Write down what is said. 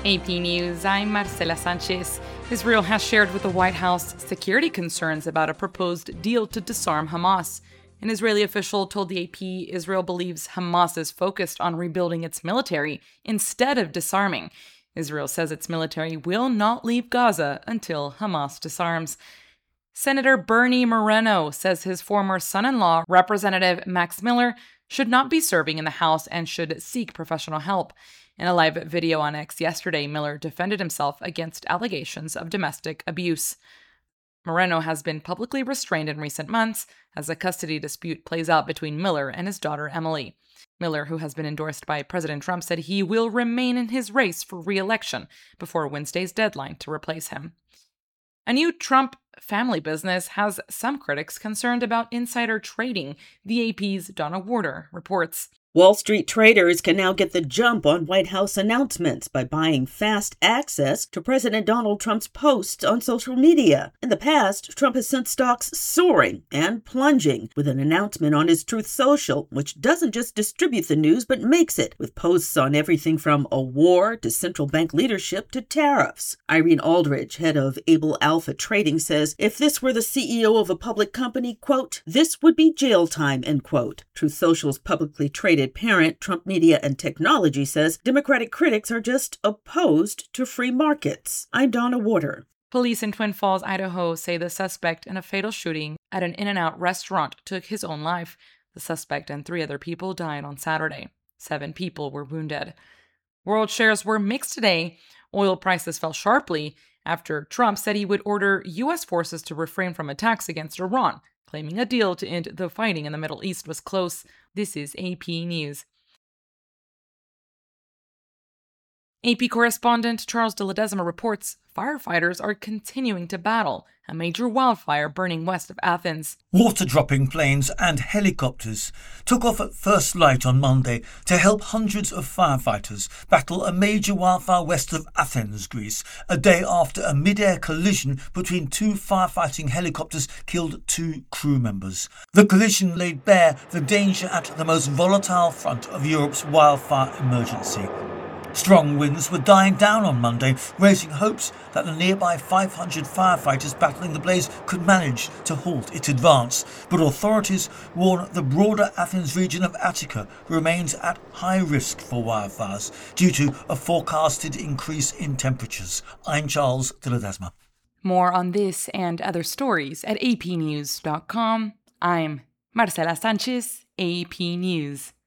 AP News, I'm Marcela Sanchez. Israel has shared with the White House security concerns about a proposed deal to disarm Hamas. An Israeli official told the AP Israel believes Hamas is focused on rebuilding its military instead of disarming. Israel says its military will not leave Gaza until Hamas disarms. Senator Bernie Moreno says his former son-in-law, Representative Max Miller, should not be serving in the House and should seek professional help. In a live video on X yesterday, Miller defended himself against allegations of domestic abuse. Moreno has been publicly restrained in recent months as a custody dispute plays out between Miller and his daughter Emily. Miller, who has been endorsed by President Trump, said he will remain in his race for re-election before Wednesday's deadline to replace him. A new Trump family business has some critics concerned about insider trading, the AP's Donna Warder reports. Wall Street traders can now get the jump on White House announcements by buying fast access to President Donald Trump's posts on social media. In the past, Trump has sent stocks soaring and plunging with an announcement on his Truth Social, which doesn't just distribute the news but makes it, with posts on everything from a war to central bank leadership to tariffs. Irene Aldridge, head of Able Alpha Trading, says if this were the CEO of a public company, quote, this would be jail time, end quote. Truth Social's publicly traded parent, Trump Media and Technology, says Democratic critics are just opposed to free markets. I'm Donna Warder. Police in Twin Falls, Idaho, say the suspect in a fatal shooting at an In-N-Out restaurant took his own life. The suspect and 3 other people died on Saturday. 7 people were wounded. World shares were mixed today. Oil prices fell sharply after Trump said he would order U.S. forces to refrain from attacks against Iran, claiming a deal to end the fighting in the Middle East was close. This is AP News. AP correspondent Charles de Ledesma reports firefighters are continuing to battle a major wildfire burning west of Athens. Water-dropping planes and helicopters took off at first light on Monday to help hundreds of firefighters battle a major wildfire west of Athens, Greece, a day after a mid-air collision between 2 firefighting helicopters killed 2 crew members. The collision laid bare the danger at the most volatile front of Europe's wildfire emergency. Strong winds were dying down on Monday, raising hopes that the nearby 500 firefighters battling the blaze could manage to halt its advance. But authorities warn the broader Athens region of Attica remains at high risk for wildfires due to a forecasted increase in temperatures. I'm Charles de Ledesma. More on this and other stories at apnews.com. I'm Marcela Sanchez, AP News.